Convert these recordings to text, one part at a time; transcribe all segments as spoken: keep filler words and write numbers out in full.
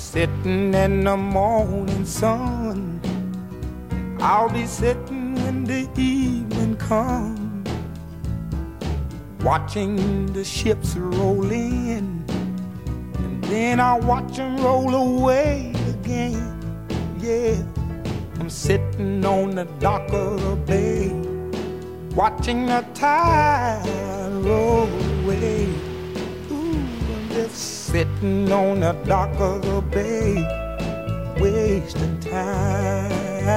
sitting in the morning sun. I'll be sitting when the evening comes, watching the ships roll in, and then I'll watch them roll away again. Yeah, I'm sitting on the dock of the bay, watching the tide roll away. Ooh, I'm just sitting on the dock of the bay, wasting time.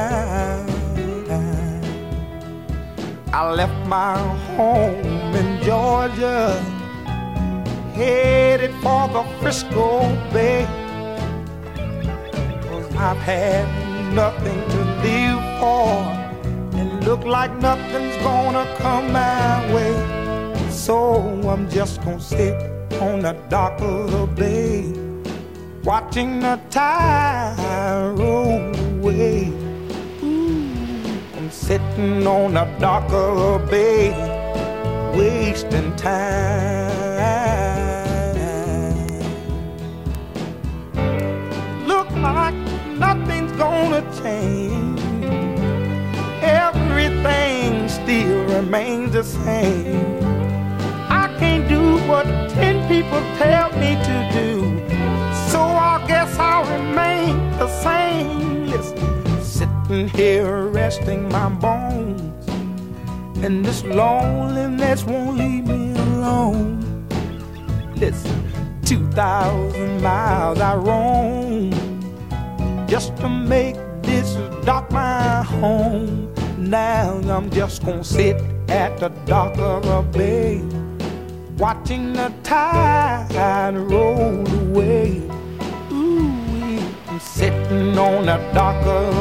I left my home in Georgia, headed for the Frisco Bay, 'cause I've had nothing to live for, and look like nothing's gonna come my way. So I'm just gonna sit on the dock of the bay, watching the tide roll away. Ooh, I'm sitting on the dock of the bay, wasting time. Look like nothing's gonna change, everything still remains the same. I can't do what ten people tell me to do, so I guess I'll remain the same. Listen, sitting here resting my bones, and this loneliness won't leave me alone. Listen, two thousand miles I roam just to make this dock my home. Now I'm just gonna sit at the dock of the bay, watching the tide roll away. Ooh, I'm sitting on the dock of